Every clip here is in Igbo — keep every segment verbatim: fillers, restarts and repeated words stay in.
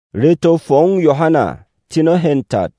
Reto fong Yohana tino hentat.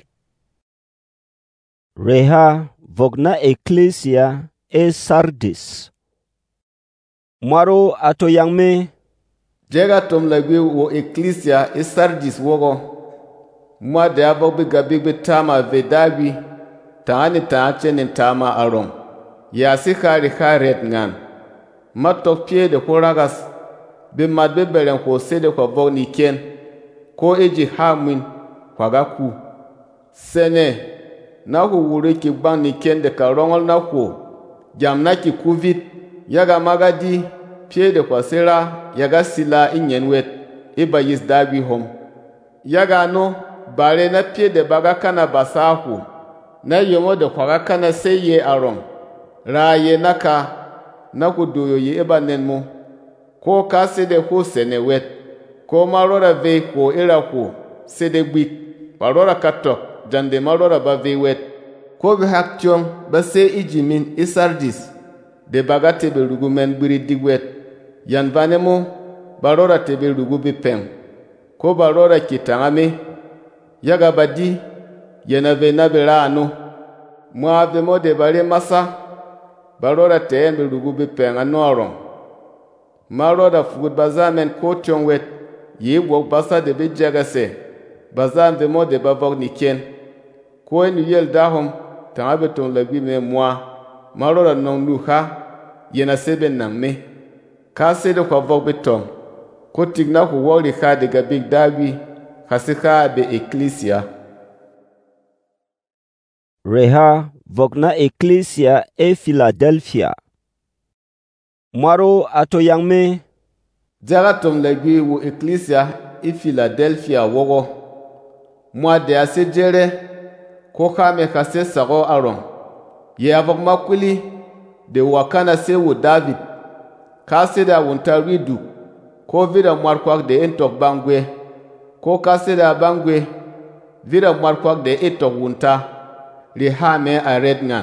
Reha vogna ecclesia e Sardis. Mwaro ato yangme. Jega tom lagwe wo ecclesia e Sardis wogo. Mwa de avog bi gabi bi tama vedabi. Taani taache nin tama arom. Ya si khari kharet ngan. Matok pie de horagas. Bi madbe beren ko sede kwa vog ni ken. Ko eji hamin kwa gaku. Sene. Na hu wuri ki bang ni ken de ka rongol na hu. Jam na ki kuvit. Yaga magadi. Pie de kwa sera. Yaga sila inyen wet. Iba yis dabi hom. Yaga no. Bare na pie de baga kana basahu. Na yomo de kwa kana seye arom. Ra ye naka. Na ku doyo ye iba nenmo. Ko ka sede hu sene wet. Ko marora ve ko ira ko sede gbik. Barora katok. Jande marora ba ve wet. Ko bi hak tiong ba se ijimin isardis. De baga tebe rugu men biri digwet. Yan vanemo barora tebe rugu bi pem. Ko barora kitangame. Yaga badi yena ve nabira anu. Mwa ave mo de bare masa. Barora tebe rugu bi pem anu arom. Marora fugud bazamen ko tiong wet. Ye wok basa de bi jagase. Bazan ve mo de bavog ni ken. Ko en yel dahom. Tangabe ton lagwi me mwa. Marora non luha. Yena sebe nang me. Ka sede kwa vog betom. Ko tigna ku wori ka de gabig dawi. Kasika be ecclesia. Reha vogna ecclesia e Philadelphia. Mwaro ato yangme. Jaga tom lagwi wo ecclesia e Philadelphia wogo. Mwa de ase jere. Ko kame kase sago arom. Ye avog makwili. De wakana se wo David. Kase da wunta ridu. Ko vida mwarkwak de entok bangwe. Ko kase da bangwe. Vida mwarkwak de entok wunta. Rihame a red ngan.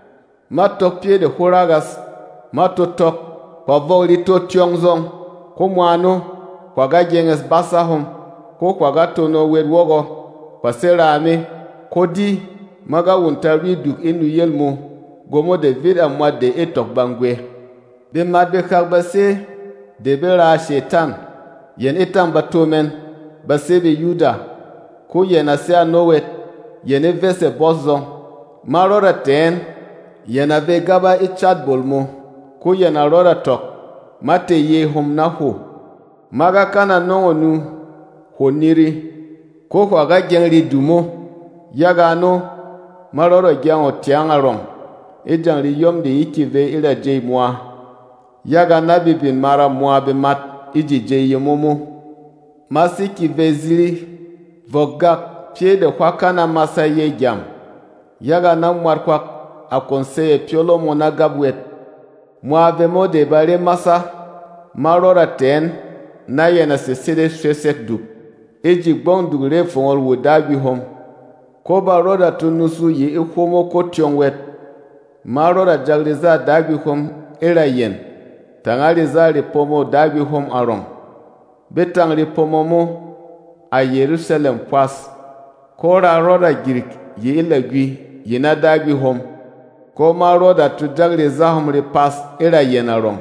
Matok pie de horagas. Matotok. Kwa voli to tiongzong. Ko mwano. Kwa gajenges basahom. Ko kwa gatono wedwogo. Kwa serame. Ko di. Maga wunta ridu inu yelmo. Gomo de vida mwa de etok bangwe. Be madbe kak base. De bera shetan. Yen etan batomen. Base be yuda. Ko yen ase anowet. Yen e vese bozon. Marora ten. Yen ave gaba e chat bolmo. Ko yen arora tok. Mate ye hom na ho. Maga kana nongonu. Honiri. Ko kwa ga genri dumo. Yaga no. Marora gengo tiang arong. E jangri yom de ikive ila jay mwa. Yaga nabi bin mara mwa be mat iji jay yemomo. Masi kive zili vogak pie de kwa kana masa ye jam. Yaga na mwarkwak akonseye piolo mona gabwet. Mwa be mo de bare masa marora ten na yena se sede shesek dup. Iji gbong dugre fongol wodabi hom. Ko baroda tunusu ye ikomo ko tiongwet. Marora jagriza dabi hom era yen. Tangaliza ripomo dabi hom arom. Betang ripomo mo a Jerusalem pas. Kora roda girik ye ilagwi yena dabi hom. Ko maroda tu jagriza hom ripas era yen arom.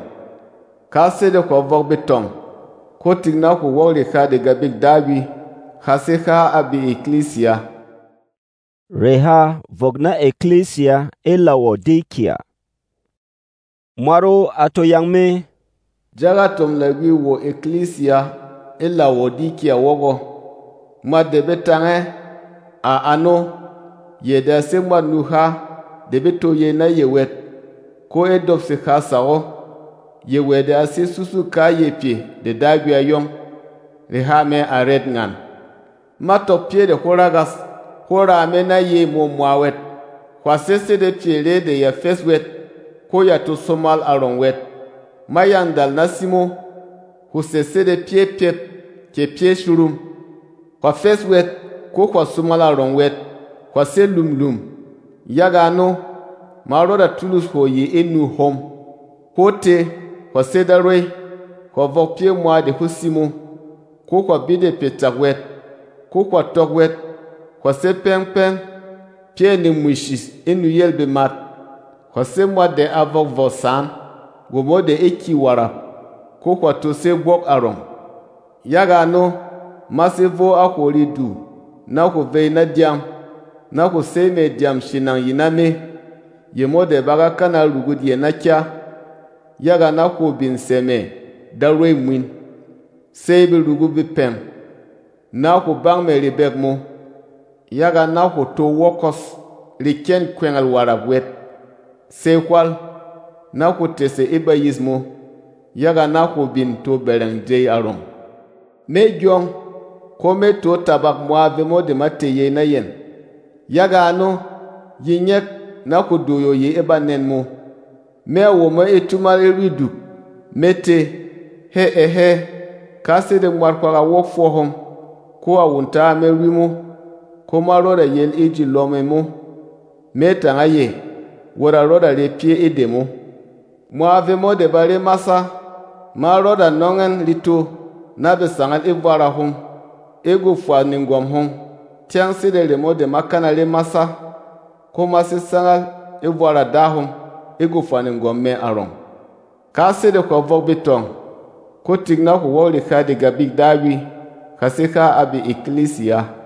Kasede kwa vok betom. Ko tigna ku wori ka de gabik dabi. Kaseka abi ecclesia. Reha vogna ecclesia e Laodikia. Mwaro ato yangme. Jaga tom lagwi wo ecclesia e Laodikia wogo. Ma debe tange a ano. Ye da se mwa nuha. Debe to ye na ye wet. Ko e dop se ka sao. Ye wede ase susu ka ye pie de dagwi a yom. Rihame a red ngan. Ma top pie de horagas. Kora amena ye mo mwawet. Kwa sese de piere de ya fes wet. Ko ya to somal aron wet. Mayandal nasimo. Hu sese de pie pie. Ke pie shurum. Kwa fes wet. Ko kwa somal aron wet. Kwa se lum lum. Yaga no. Maroda tulus ho ye enu hom. Ko te. Kwa se darwe. Kwa vok pie mwa de husimo. Ko kwa bide petak wet. ko kwa tokwet kwa se peng-peng pie ni mwishis inu yelbe mat kwa se mwade avok vosan gomode eki warap ko kwa to se bok arom yaga no masi vo akori du na ko vei na diam na ko se me diam shinang yiname yemode baga kana rugud ye na kya yaga na ko bin seme darwe mwin se bi rugu bi pem na ko bang me ribek mo yaga na ko to wokos riken kwengal warab wet se kwal na ko tese ibayismo yaga na ko bin to bereng jey arom me jong ko me to tabak moave mo de mateye na yen yaga no yinyek na ko doyo ye ebanen mo me wo mo etumal eridu mete he ehe kase de mwar kwa wok fohom ko awunta me rimo ko maro da yel eji lome mo meta ngaye wora roda le pie edemo moave mo de bare masa maro da nongen lito na be sangal evara hom ego fwa ningom hom tiang side le mo de makana le masa ko masi sangal evara dahom ego fwa ningom me aron kase de ko vok bitong ko tigna ko woli khadi gabig dawi kasika abi ecclesia